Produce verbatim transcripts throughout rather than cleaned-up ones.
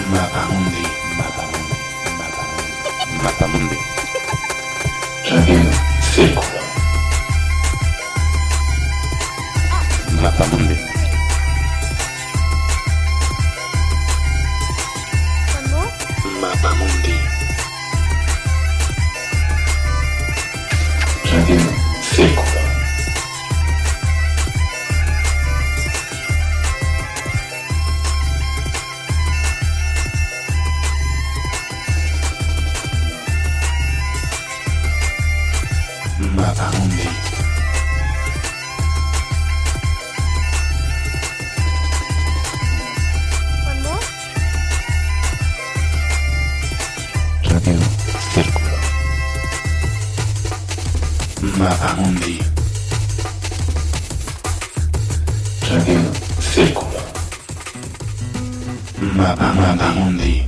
Mapamundi, Mapamundi, Mapamundi, Mapamundi. Radio Círculo. Mapamundi. Mapamundi. Radio Círculo. Mapamundi. Radio Círculo. Mapamundi. Radio Círculo. Mapamundi.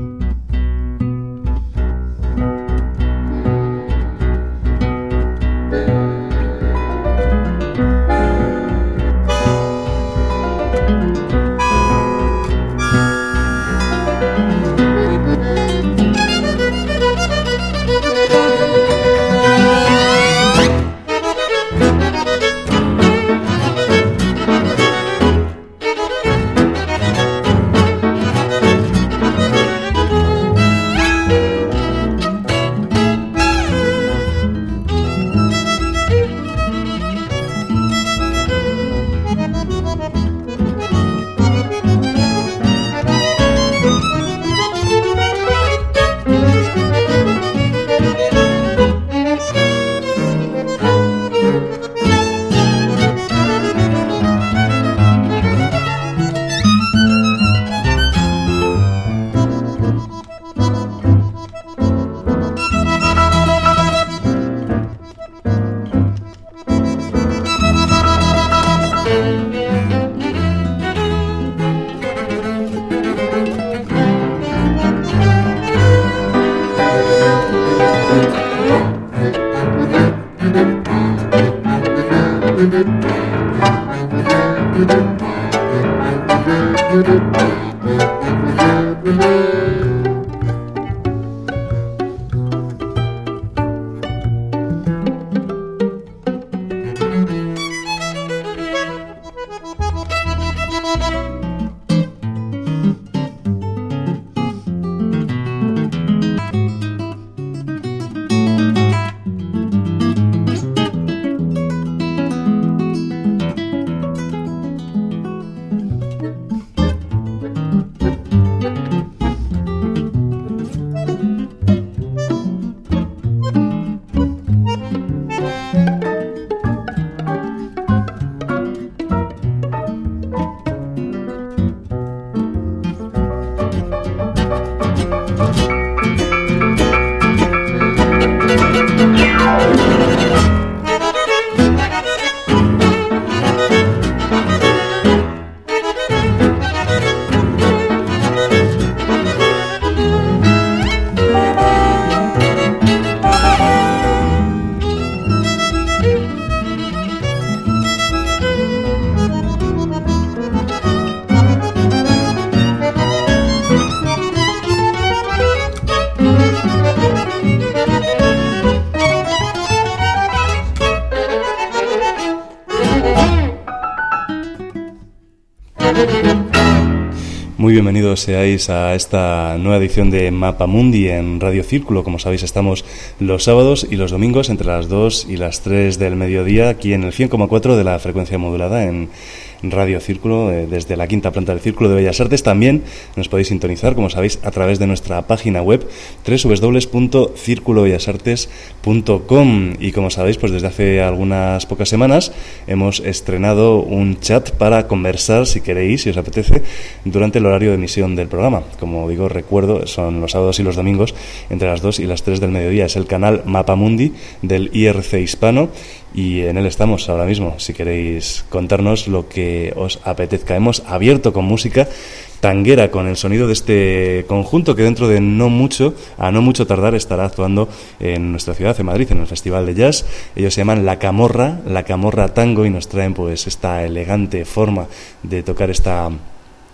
Muy bienvenidos seáis a esta nueva edición de Mapamundi en Radio Círculo. Como sabéis, estamos los sábados y los domingos entre las dos y las tres del mediodía aquí en el cien coma cuatro de la frecuencia modulada en Radio Círculo, eh, desde la quinta planta del Círculo de Bellas Artes. También nos podéis sintonizar, como sabéis, a través de nuestra página web doble u doble u doble u punto círculo bellas artes punto com. Y como sabéis, pues desde hace algunas pocas semanas hemos estrenado un chat para conversar, si queréis, si os apetece, durante el horario de emisión del programa. Como digo, recuerdo, son los sábados y los domingos entre las dos y las tres del mediodía. Es el canal Mapamundi del I R C Hispano y en él estamos ahora mismo, si queréis contarnos lo que os apetezca. Hemos abierto con música tanguera, con el sonido de este conjunto que dentro de no mucho, a no mucho tardar, estará actuando en nuestra ciudad, en Madrid, en el Festival de Jazz. Ellos se llaman La Camorra, La Camorra Tango, y nos traen pues esta elegante forma de tocar esta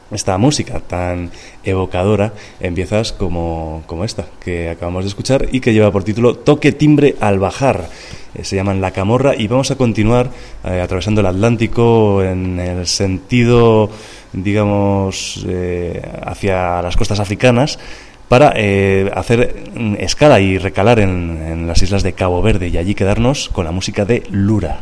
esta música tan evocadora, empiezas como, como esta que acabamos de escuchar y que lleva por título Toque Timbre al Bajar. Eh, se llaman La Camorra y vamos a continuar eh, atravesando el Atlántico en el sentido, digamos, eh, hacia las costas africanas, para eh, hacer escala y recalar en, en las islas de Cabo Verde y allí quedarnos con la música de Lura.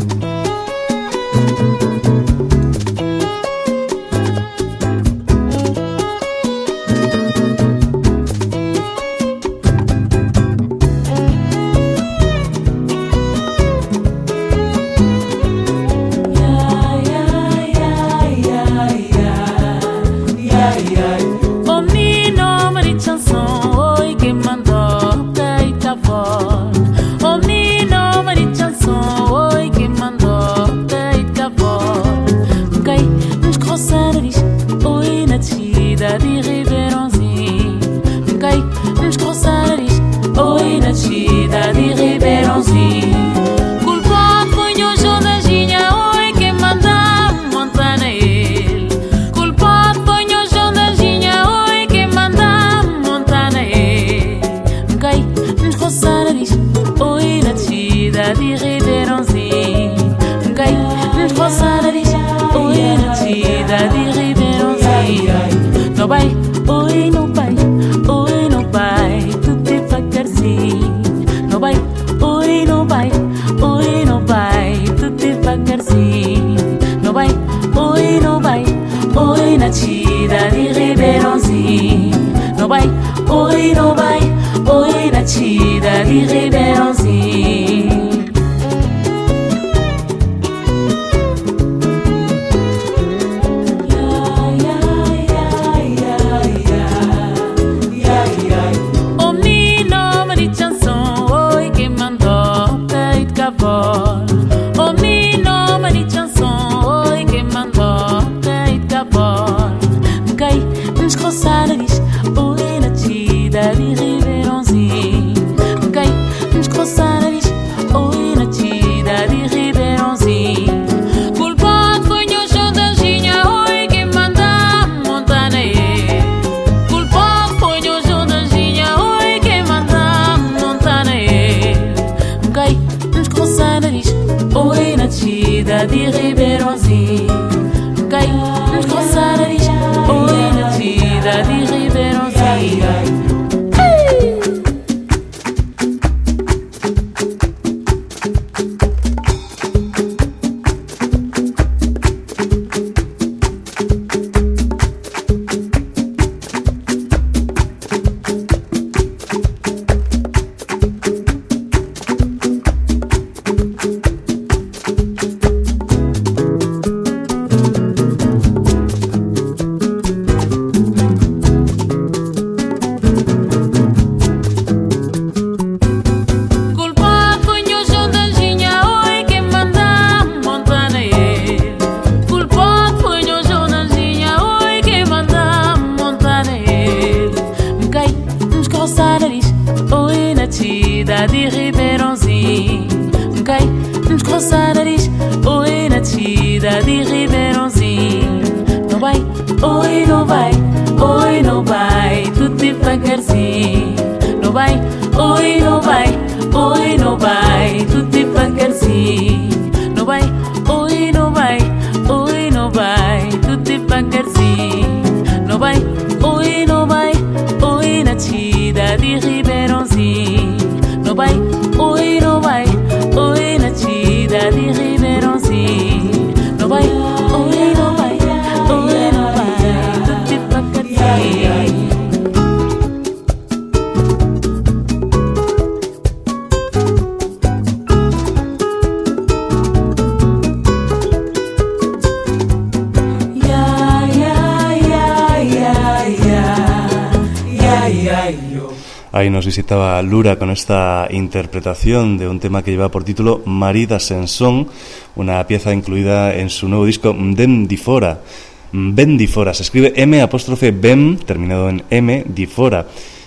Ahí nos visitaba Lura con esta interpretación de un tema que lleva por título Marida Sensón, una pieza incluida en su nuevo disco Mdem Difora. Mdem Difora, se escribe M apóstrofe Bem, terminado en M, Difora.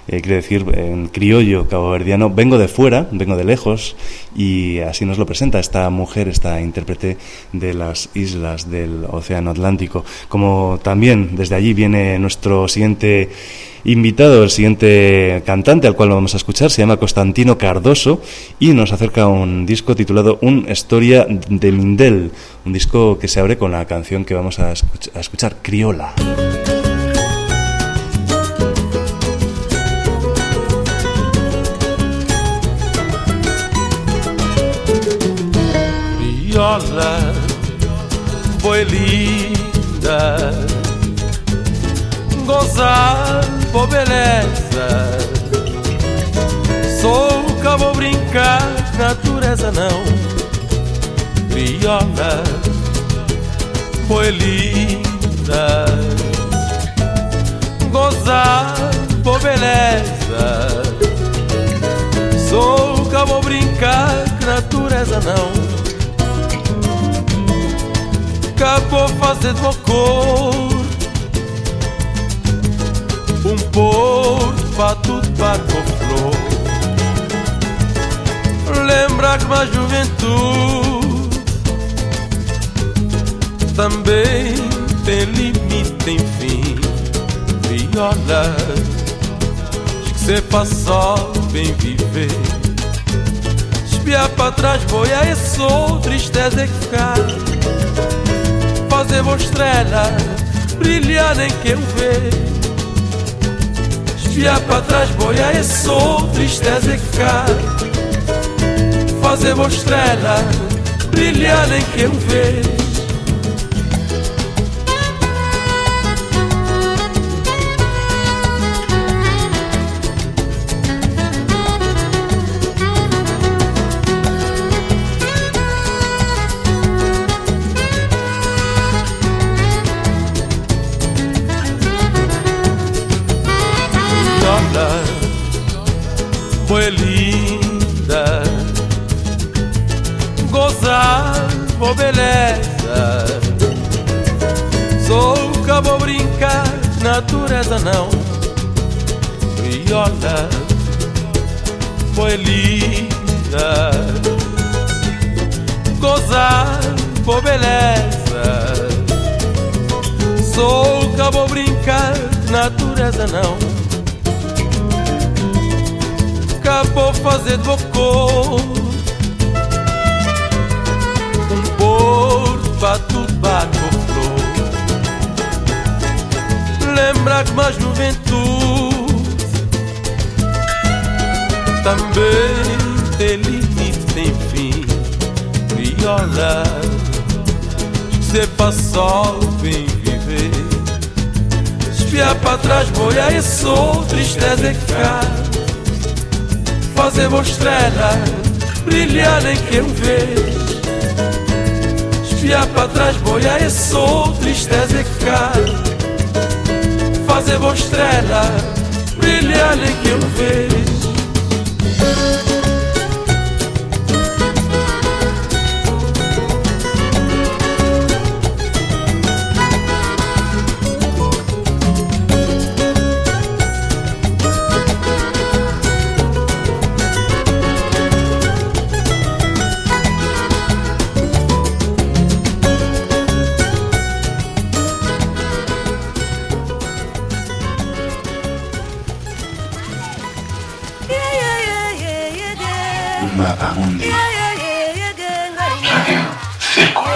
eh, quiere decir en criollo caboverdiano, vengo de fuera, vengo de lejos, y así nos lo presenta esta mujer, esta intérprete de las islas del Océano Atlántico. Como también desde allí viene nuestro siguiente invitado, el siguiente cantante al cual vamos a escuchar, se llama Constantino Cardoso y nos acerca un disco titulado Una historia de Mindel, un disco que se abre con la canción que vamos a escuchar, a escuchar Criola. Criola foi linda, gozar por beleza. Sou que vou brincar, natureza não. Criola foi linda, gozar por beleza. Sou que vou brincar, natureza não. Acabou fazer do meu corpo um porto para tudo barco flor. Lembra que a juventude também tem limite, tem fim. Viola, diz que cê passou bem viver. Espiar para trás, boia e sou tristeza é que ficar. Fazer vos estrela brilhar nem quero ver. Espiar para trás, boia e sou tristeza é que ficar. Fazer vos estrela brilhar nem quero ver. Foi linda, gozar por beleza. Sou que vou brincar, natureza não. Criola foi linda, gozar por beleza. Sou que vou brincar, natureza não. Acabou fazer do meu corpo um porto para tudo barco flor. Lembra que a juventude também tem limite, tem fim. Criola, cê passou bem viver. Espiar para trás, boia e sou tristeza é que ficar. Fazer vos estrela brilhar nem quero ver. Espiar para trás, boia e sou tristeza é que ficar. Fazer vos estrela brilhar nem quero ver. Mapamundi. Radio Círculo.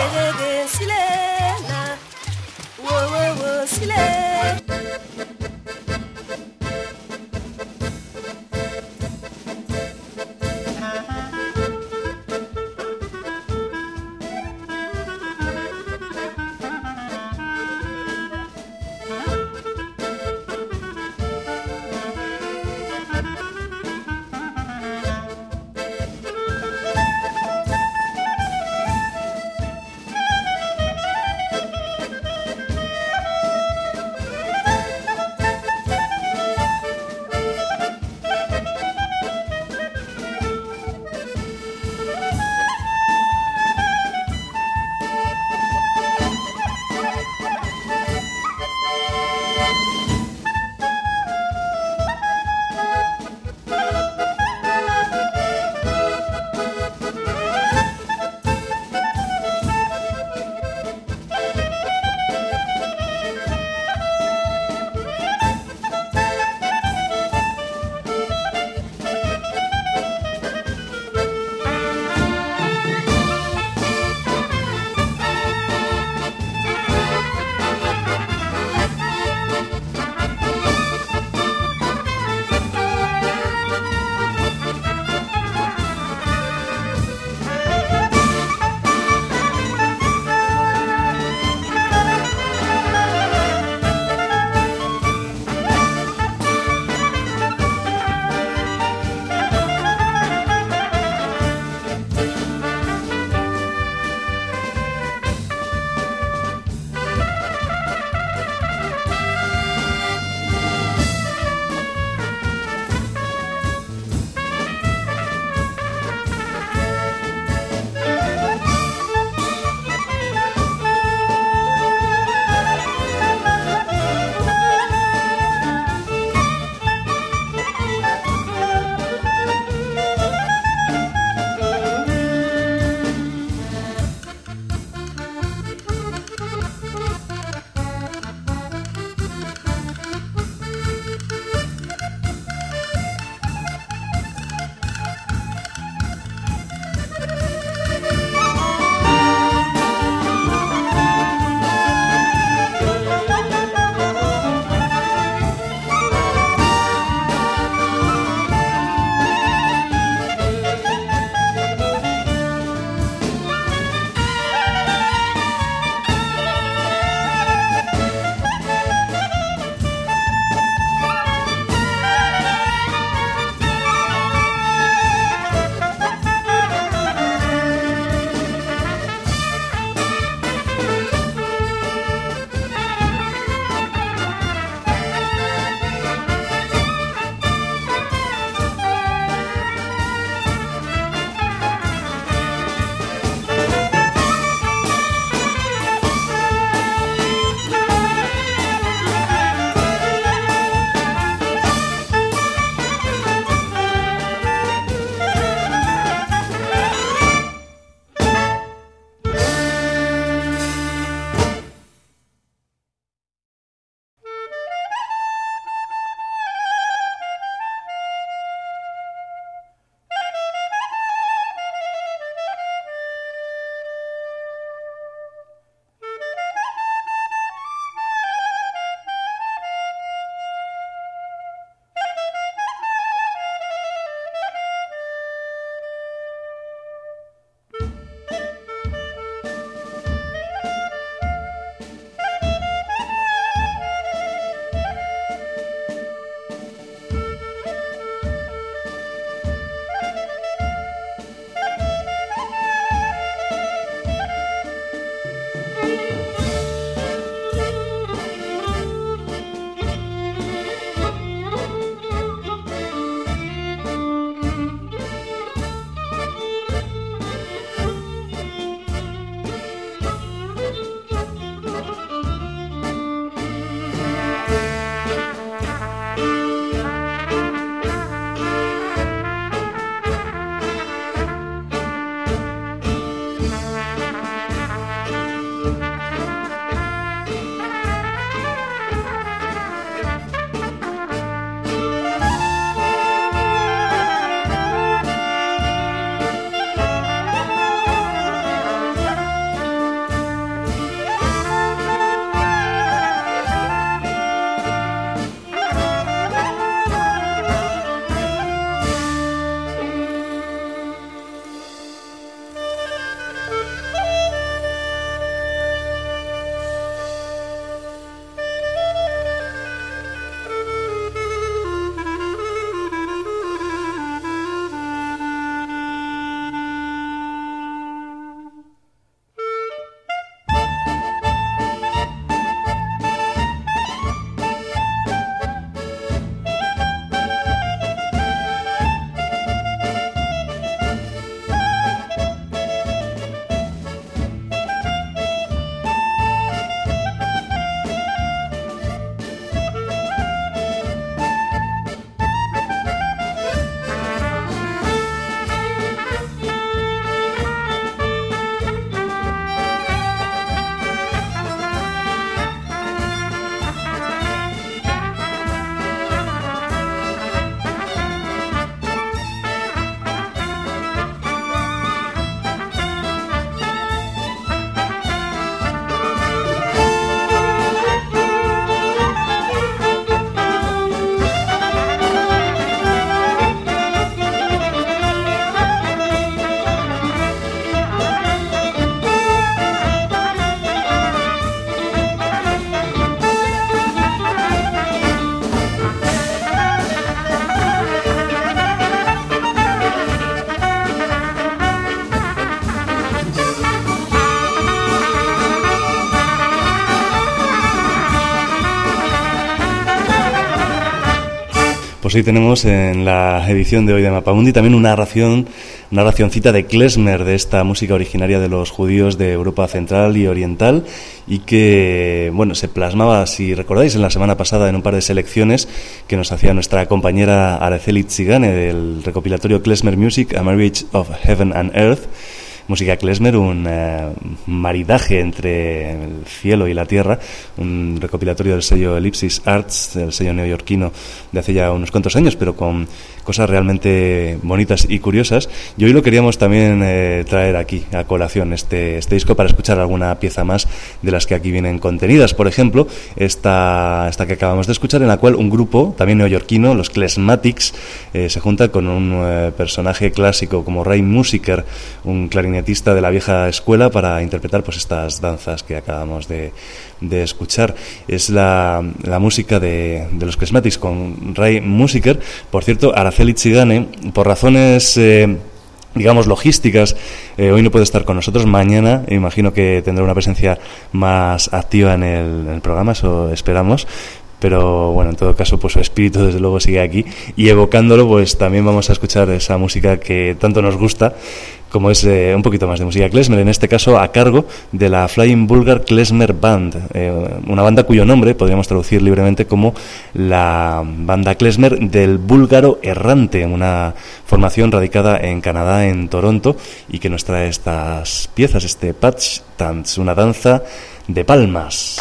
Pues hoy tenemos en la edición de hoy de Mapamundi también una narración, una narracioncita de klezmer, de esta música originaria de los judíos de Europa Central y Oriental, y que, bueno, se plasmaba, si recordáis, en la semana pasada en un par de selecciones que nos hacía nuestra compañera Araceli Tzigane del recopilatorio Klezmer Music, A Marriage of Heaven and Earth. Música klezmer, un eh, maridaje entre el cielo y la tierra, un recopilatorio del sello Ellipsis Arts, del sello neoyorquino de hace ya unos cuantos años, pero con cosas realmente bonitas y curiosas. Y hoy lo queríamos también eh, traer aquí a colación, este, este disco, para escuchar alguna pieza más de las que aquí vienen contenidas. Por ejemplo, esta, esta que acabamos de escuchar, en la cual un grupo, también neoyorquino, los Klezmatics, eh, se junta con un eh, personaje clásico como Ray Musiker, un clarinetista de la vieja escuela, para interpretar pues estas danzas que acabamos de, de escuchar. Es la, la música de, de los Klezmatics con Ray Musiker. Por cierto, Araceli Tzigane, por razones eh, digamos logísticas, eh, hoy no puede estar con nosotros. Mañana imagino que tendrá una presencia más activa en el, en el programa, eso esperamos. Pero bueno, en todo caso, pues su espíritu desde luego sigue aquí, y evocándolo, pues también vamos a escuchar esa música que tanto nos gusta, como es eh, un poquito más de música klezmer, en este caso a cargo de la Flying Bulgar Klezmer Band, eh, una banda cuyo nombre podríamos traducir libremente como la banda klezmer del búlgaro errante, una formación radicada en Canadá, en Toronto, y que nos trae estas piezas, este Patch Dance, una danza de palmas.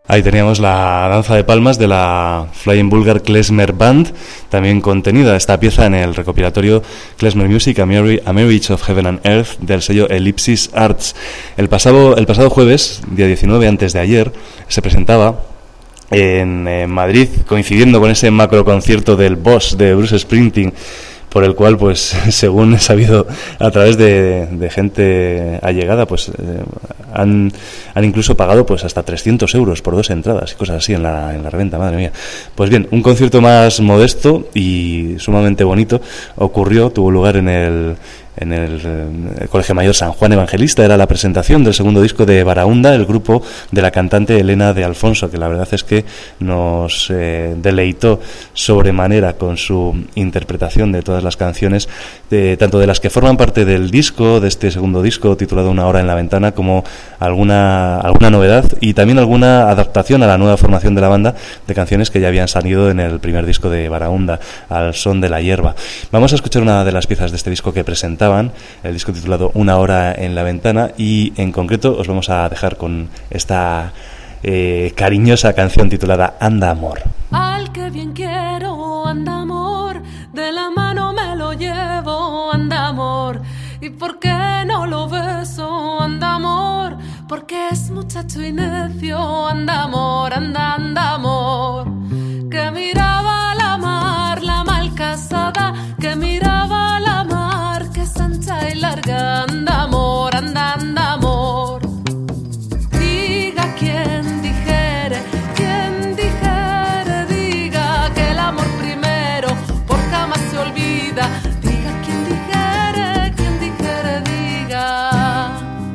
Ahí teníamos la danza de palmas de la Flying Bulgar Klezmer Band, también contenida esta pieza en el recopilatorio Klezmer Music, A Marriage of Heaven and Earth, del sello Ellipsis Arts. El pasado, el pasado jueves, día diecinueve, antes de ayer, se presentaba en, en Madrid, coincidiendo con ese macro concierto del Boss de Bruce Springsteen, por el cual, pues, según he sabido a través de, de gente allegada, pues eh, han, han incluso pagado pues hasta trescientos euros por dos entradas y cosas así en la, en la reventa, madre mía. Pues bien, un concierto más modesto y sumamente bonito ocurrió, tuvo lugar en el en el, el Colegio Mayor San Juan Evangelista. Era la presentación del segundo disco de Barahunda, el grupo de la cantante Elena de Alfonso, que la verdad es que nos eh, deleitó sobremanera con su interpretación de todas las canciones, de, tanto de las que forman parte del disco, de este segundo disco titulado Una hora en la ventana, como alguna, alguna novedad y también alguna adaptación a la nueva formación de la banda de canciones que ya habían salido en el primer disco de Barahunda, Al son de la hierba. Vamos a escuchar una de las piezas de este disco que presentaba, el disco titulado Una hora en la ventana, y en concreto os vamos a dejar con esta eh, cariñosa canción titulada Anda amor. Al que bien quiero, anda amor, de la mano me lo llevo, anda amor, y por qué no lo beso, anda amor, porque es muchacho y necio, anda amor, anda, anda amor, que miraba la mar, la mal casada, que miraba la mar, que es ancha y larga, anda amor, anda, anda amor. Diga quien dijere, quien dijere, diga que el amor primero, por jamás se olvida. Diga quien dijere, quien dijere, diga.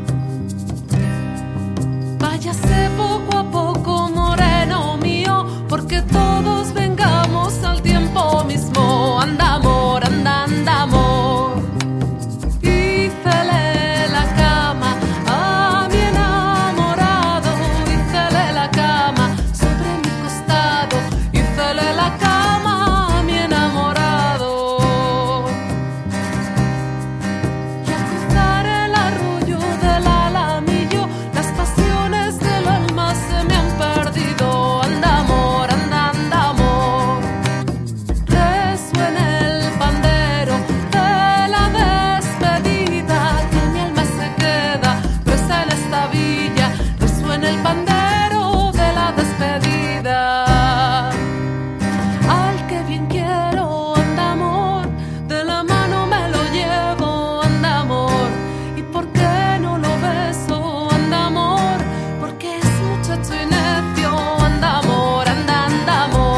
Váyase poco a poco, moreno mío, porque todos vengamos al tiempo mismo. Anda amor, anda, anda amor. Hícele la cama a mi enamorado, hícele la cama sobre mi costado, hícele la cama a mi enamorado. Y al cruzar el arroyo del Alamillo, las pasiones del alma se me han perdido. Anda amor, anda, anda amor. Resuena el pandero de la despedida, que mi alma se queda presa en esta villa. Resuena el pandero de la despedida. Al que bien quiero, anda amor, de la mano me lo llevo, anda amor, y por qué no lo beso, anda amor, porque es muchacho y necio, anda amor, anda, anda amor.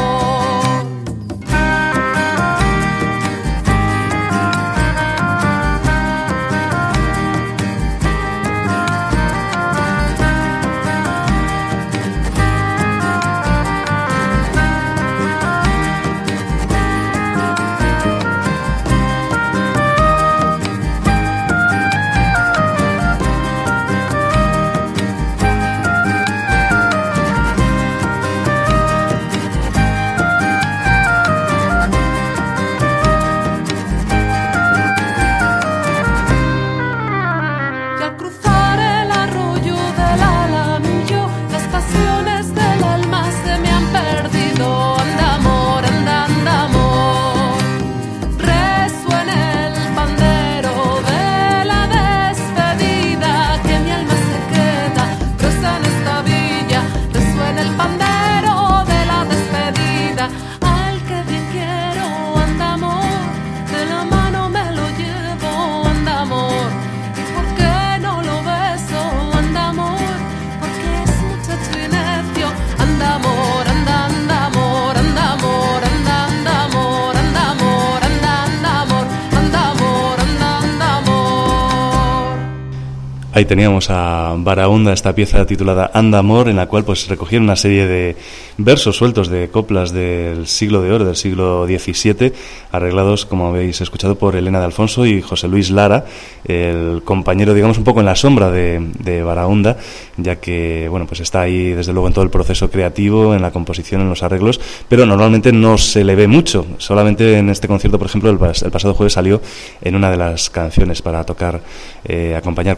Y al cruzar el arroyo del Alamillo, las pasiones del alma se me han perdido. Anda amor, anda, anda amor. Resuena el pandero de la despedida, que mi alma se queda presa en esta villa. Resuena el pandero de la despedida. Al que bien quiero, anda amor, de la mano me lo llevo, anda amor, y por qué no lo beso, anda amor, porque es muchacho y necio, anda amor, anda, anda amor, anda amor, anda, anda amor, anda amor, anda, anda amor, anda amor, anda, anda amor. Ahí teníamos a Barahunda, esta pieza titulada Anda amor, en la cual pues recogieron una serie de versos sueltos de coplas del siglo de oro, del siglo diecisiete, arreglados, como habéis escuchado, por Elena de Alfonso y José Luis Lara, el compañero, digamos, un poco en la sombra de, de Barahunda, ya que, bueno, pues está ahí desde luego en todo el proceso creativo, en la composición, en los arreglos, pero normalmente no se le ve mucho. Solamente en este concierto, por ejemplo, el, pas- el pasado jueves salió en una de las canciones para tocar, eh, acompañar con la guitarra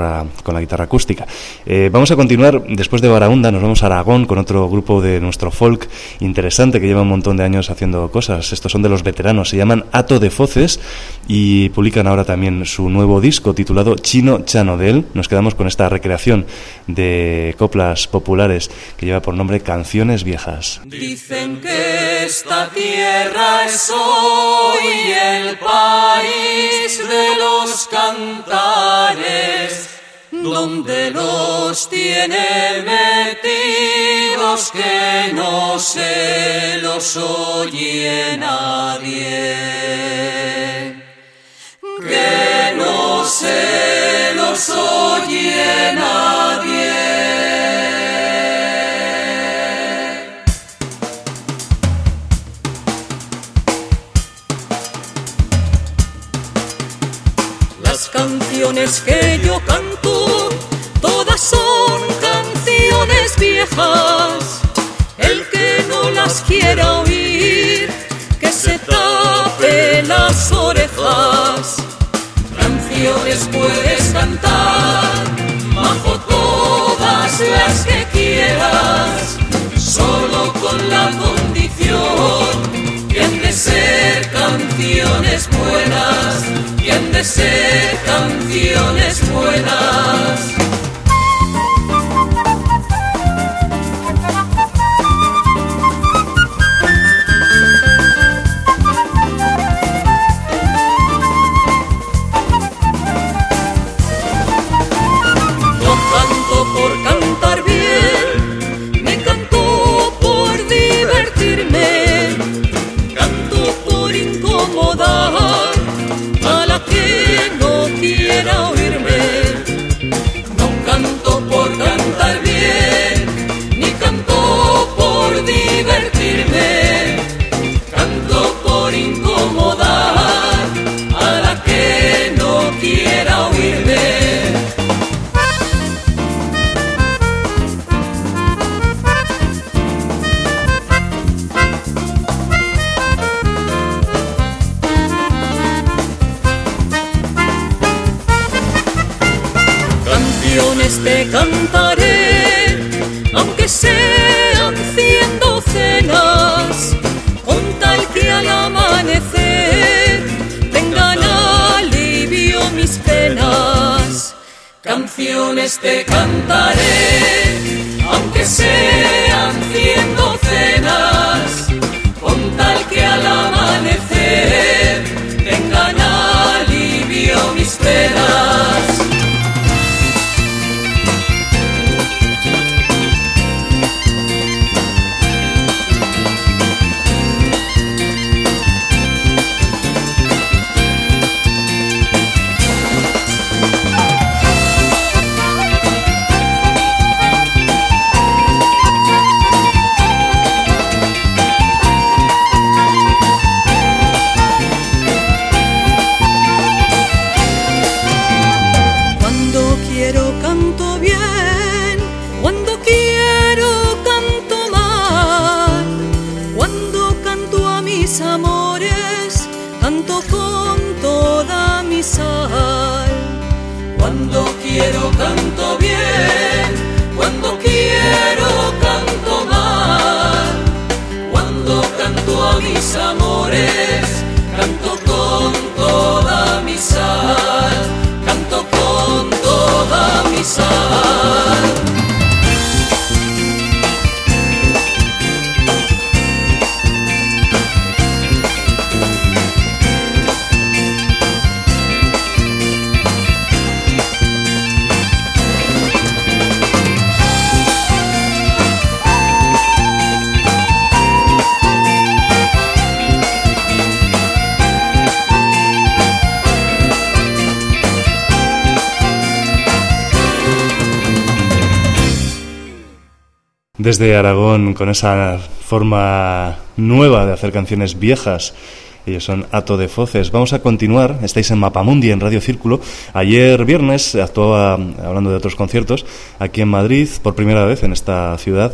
guitarra, con la guitarra acústica. Eh, vamos a continuar, después de Barahunda nos vamos a Aragón con otro grupo de nuestro folk interesante que lleva un montón de años haciendo cosas. Estos son de los veteranos, se llaman Ato de Foces y publican ahora también su nuevo disco titulado Chino Chanodel. Nos quedamos con esta recreación de coplas populares que lleva por nombre Canciones Viejas. Dicen que esta tierra es hoy el país de los cantares, donde los tiene metidos que no se los oye nadie, que no se los oye nadie. Las canciones que yo canto, todas son canciones viejas. El que no las quiera oír, que se tape las orejas. Canciones puedes cantar, bajo todas las que quieras, solo con la condición que han de ser canciones buenas, que han de ser canciones buenas. No canto por cantar bien, ni canto por divertirme, canto por incomodar a la que no quiera oírme. No canto por cantar bien, ni canto por divertirme, canto por incomodar a la que no quiera oírme. Canciones te cantaré, aunque sean cien docenas, con tal que al amanecer tengan alivio mis penas. Canciones te cantaré, aunque sean cien docenas, con tal que al amanecer tengan alivio mis penas. Cuando quiero canto bien, cuando quiero canto mal, cuando canto a mis amores, canto con toda mi sal. Cuando quiero canto bien, cuando quiero canto mal, cuando canto a mis amores, canto con toda mi sal, canto con toda mi sal. Desde Aragón, con esa forma nueva de hacer canciones viejas, ellos son Ato de Foces. Vamos a continuar, estáis en Mapamundi, en Radio Círculo. Ayer viernes actuaba, hablando de otros conciertos, aquí en Madrid, por primera vez en esta ciudad,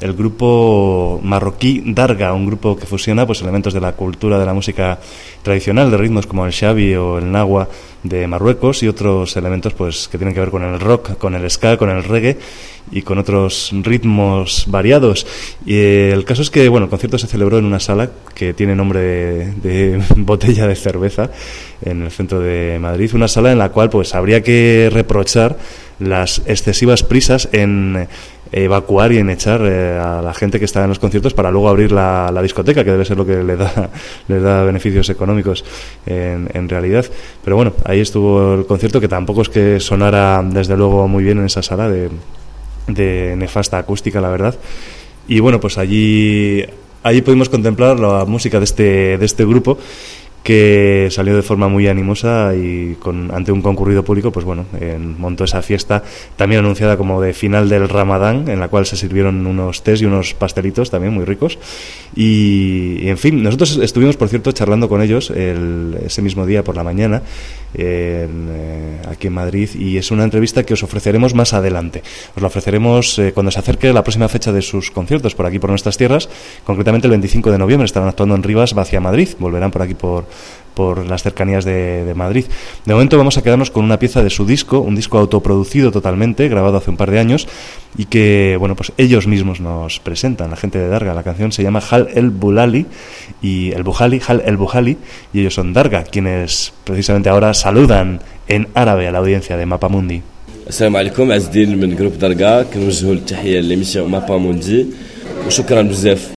el grupo marroquí Darga, un grupo que fusiona pues elementos de la cultura de la música tradicional, de ritmos como el xavi o el nahua de Marruecos y otros elementos pues que tienen que ver con el rock, con el ska, con el reggae y con otros ritmos variados. Y eh, el caso es que bueno, el concierto se celebró en una sala que tiene nombre de, de botella de cerveza en el centro de Madrid, una sala en la cual pues habría que reprochar las excesivas prisas en evacuar y en echar eh, a la gente que está en los conciertos para luego abrir la, la discoteca, que debe ser lo que le da, les da beneficios económicos en, en realidad. Pero bueno, ahí estuvo el concierto, que tampoco es que sonara desde luego muy bien en esa sala de, de nefasta acústica, la verdad. Y bueno, pues allí allí pudimos contemplar la música de este, de este grupo, que salió de forma muy animosa y con, ante un concurrido público, pues bueno, eh, montó esa fiesta también anunciada como de final del Ramadán, en la cual se sirvieron unos tés y unos pastelitos también muy ricos. Y, y en fin, nosotros estuvimos, por cierto, charlando con ellos el, ese mismo día por la mañana en, eh, aquí en Madrid, y es una entrevista que os ofreceremos más adelante. Os la ofreceremos eh, cuando se acerque la próxima fecha de sus conciertos por aquí, por nuestras tierras. Concretamente el veinticinco de noviembre estarán actuando en Rivas hacia Madrid, volverán por aquí por por las cercanías de, de Madrid. De momento vamos a quedarnos con una pieza de su disco, un disco autoproducido totalmente, grabado hace un par de años, y que, bueno, pues ellos mismos nos presentan, la gente de Darga. La canción se llama Hal el Bulali, y el Bujali, Hal el Bujali, y ellos son Darga, quienes precisamente ahora saludan en árabe a la audiencia de Mapamundi. Assalamu alaikum, Azdin من جروب درجة, كنوجهوا التحية لميسيون ماباموندي وشكرا بزاف.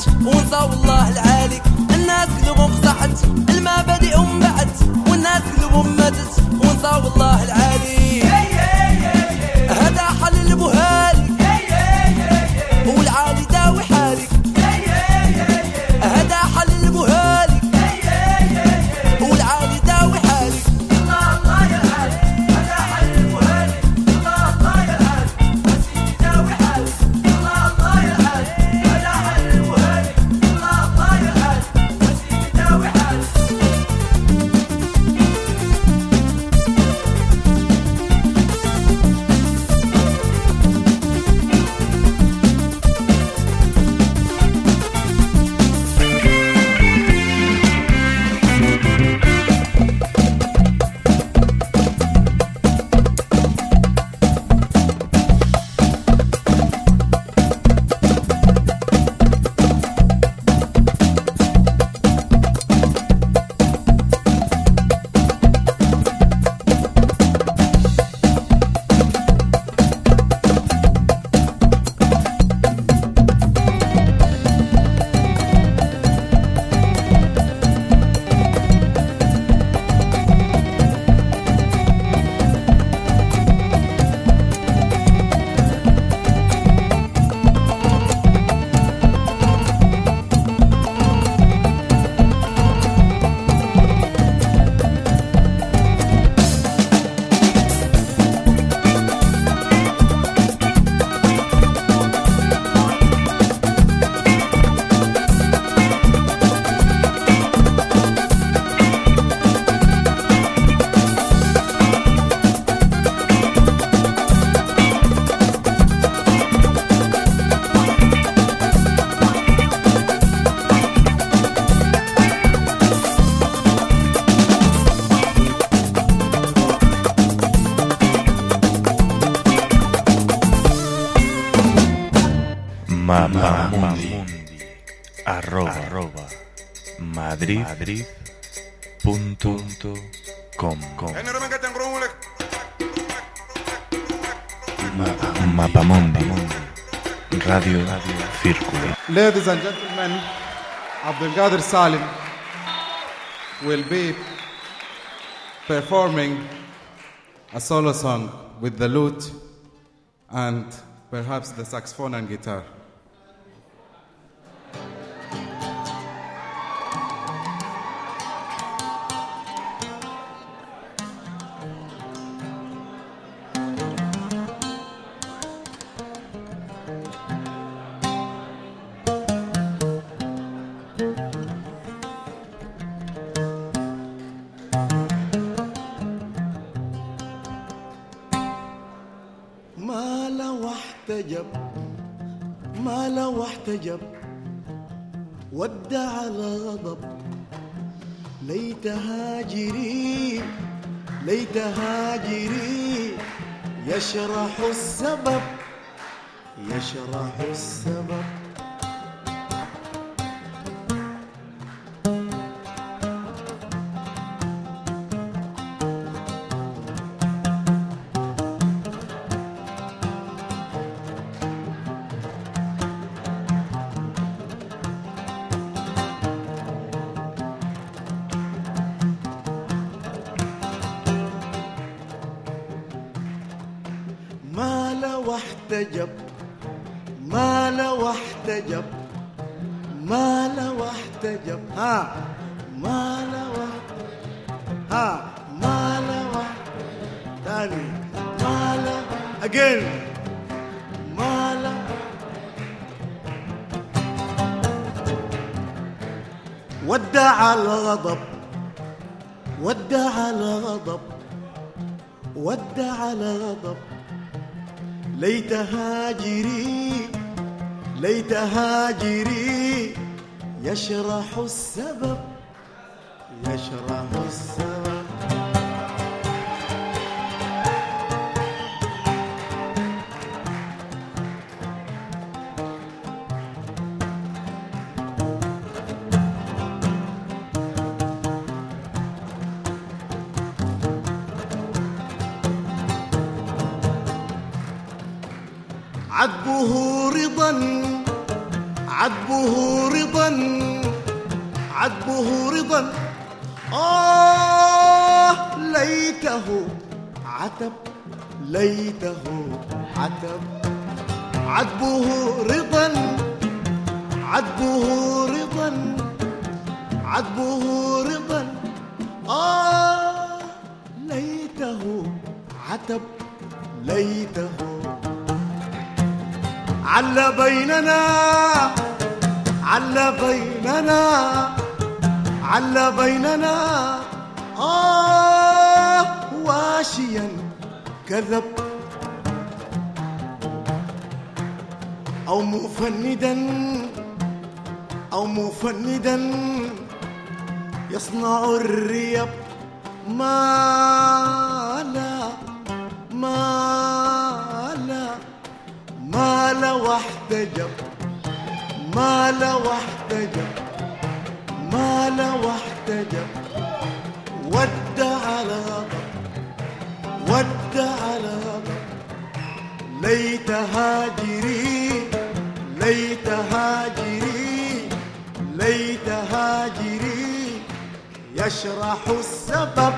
ونسى والله العالي. الناس قلوبهم قصحت المبادئ ومبعد، والناس قلوبهم ماتت ونسى والله العالي. هذا حل البهالي والعالي داوي حالي. هذا حل البهالي والعالي داوي حالي. الله الله يا العالي هذا حل البهالي. الله الله يا العالي وسيدي داوي حالي. الله الله يا العالي هذا حل البهالي. الله الله يا العالي وسيدي داوي حالي. Mapamundi arroba, arroba madrid, madrid punto com. Mapamundi Radio Círculo. Ladies and gentlemen, Abdelkader Salim will be performing a solo song with the lute and perhaps the saxophone and guitar. ما لو احتجب ما لو احتجب ودع الغضب ليت هاجري ليت هاجري يشرح السبب يشرح السبب ما لو احتجب ما لو احتجب ما لو احتجب ها ما لو ها ما لو تاني ما لو again ما لو ودع الغضب ودع الغضب ودع الغضب ليت هاجري ليت هاجري يشرح السبب يشرح السبب عذبه رضا عذبه رضا عذبه رضا آه ليته عتب ليته عتب عذبه رضا عذبه رضا عذبه رضا آه ليته عتب ليته عل بيننا عل بيننا عل بيننا آه واشيا كذب أو مفندا أو مفندا يصنع الريب ما لا ما لا ما لا واحتجب ما لا واحتجب ما لا واحتجب ودع على ودع على ليت هاجري ليت هاجري ليت هاجري يشرح السبب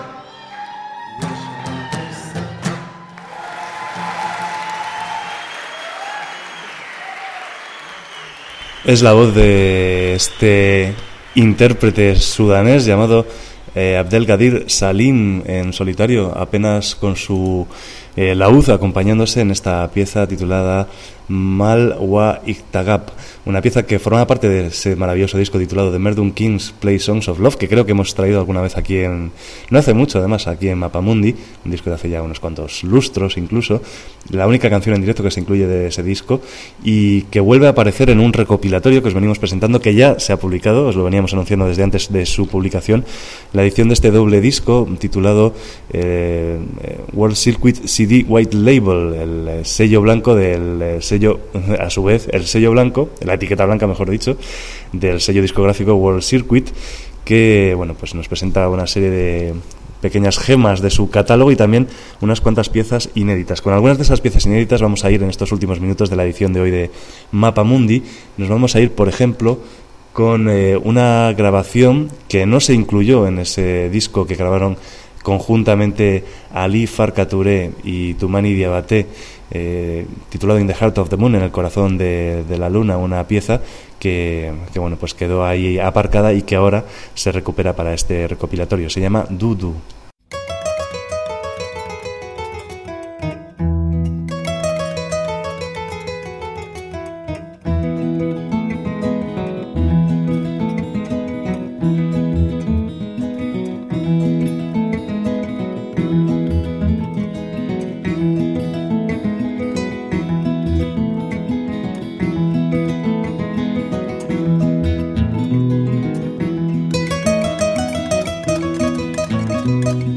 يشرح السبب. Es la voz de este intérprete sudanés llamado eh, Abdelgadir Salim en solitario, apenas con su eh, laúd acompañándose en esta pieza titulada Mal wa Iktagab, una pieza que forma parte de ese maravilloso disco titulado The Merdum Kings Play Songs of Love, que creo que hemos traído alguna vez aquí en... no hace mucho además, aquí en Mapamundi, un disco de hace ya unos cuantos lustros incluso, la única canción en directo que se incluye de ese disco y que vuelve a aparecer en un recopilatorio que os venimos presentando, que ya se ha publicado, os lo veníamos anunciando desde antes de su publicación, la edición de este doble disco titulado eh, World Circuit C D White Label, el sello blanco del eh, sello a su vez el sello blanco, la etiqueta blanca mejor dicho, del sello discográfico World Circuit, que bueno, pues nos presenta una serie de pequeñas gemas de su catálogo y también unas cuantas piezas inéditas. Con algunas de esas piezas inéditas vamos a ir en estos últimos minutos de la edición de hoy de Mapamundi. Nos vamos a ir, por ejemplo, con eh, una grabación que no se incluyó en ese disco que grabaron conjuntamente Ali Farka Touré y Toumani Diabaté, eh, titulado In the Heart of the Moon, en el corazón de, de la luna, una pieza que, que bueno, pues quedó ahí aparcada y que ahora se recupera para este recopilatorio. Se llama Dudu. Thank you.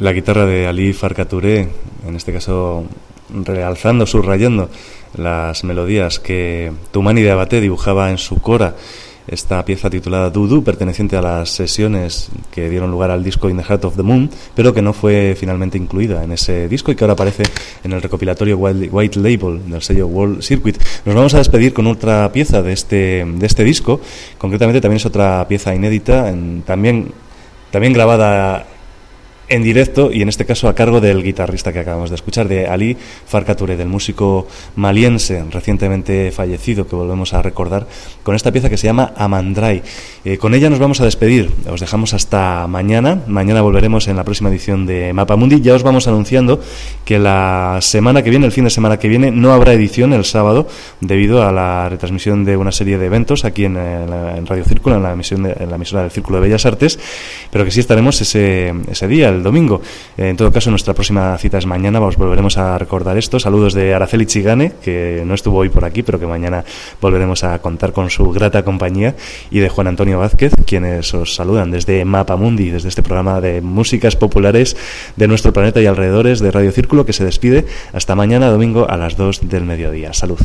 la guitarra de Ali Farka Touré, en este caso realzando, subrayando las melodías que Toumani Diabaté dibujaba en su cora, esta pieza titulada Doudou, perteneciente a las sesiones que dieron lugar al disco In the Heart of the Moon, pero que no fue finalmente incluida en ese disco y que ahora aparece en el recopilatorio White Label del sello World Circuit. Nos vamos a despedir con otra pieza de este, de este disco, concretamente también es otra pieza inédita, en, también, también grabada en directo y en este caso a cargo del guitarrista que acabamos de escuchar, de Ali Farka Touré, del músico maliense recientemente fallecido, que volvemos a recordar con esta pieza que se llama Amandrai. Eh, con ella nos vamos a despedir, os dejamos hasta mañana. Mañana volveremos en la próxima edición de Mapa Mundi. Ya os vamos anunciando que la semana que viene, el fin de semana que viene, no habrá edición el sábado debido a la retransmisión de una serie de eventos aquí en, en Radio Círculo, en la, emisión de, en la emisora del Círculo de Bellas Artes, pero que sí estaremos ese, ese día, el domingo. Eh, en todo caso, nuestra próxima cita es mañana, os volveremos a recordar esto. Saludos de Araceli Chigane, que no estuvo hoy por aquí, pero que mañana volveremos a contar con su grata compañía, y de Juan Antonio Vázquez, quienes os saludan desde Mapa Mundi, desde este programa de músicas populares de nuestro planeta y alrededores de Radio Círculo, que se despide hasta mañana domingo a las dos del mediodía. Salud.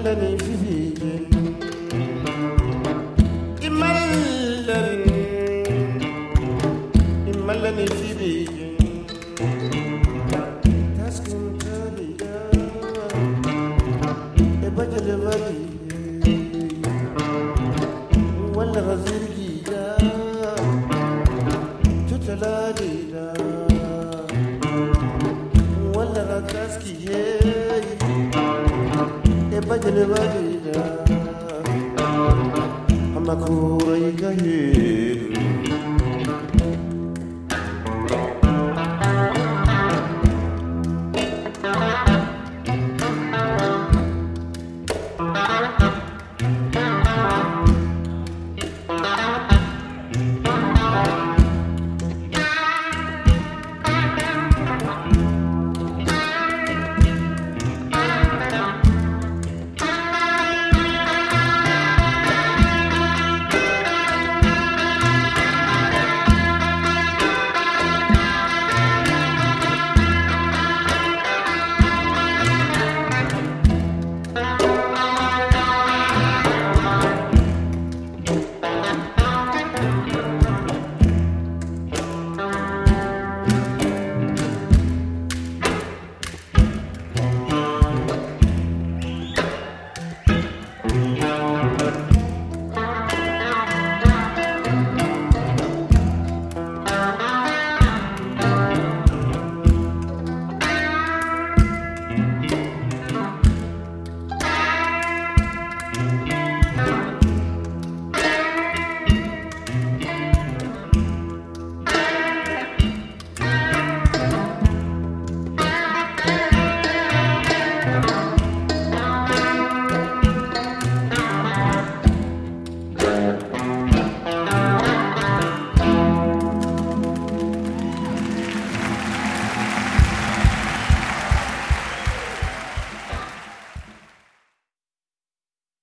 imalani fi bijin imalan imalani fi bijin taskin talida e bajale bali wala gazirgi da tutalida wala gataski ye e bajale bali da amakurai gaye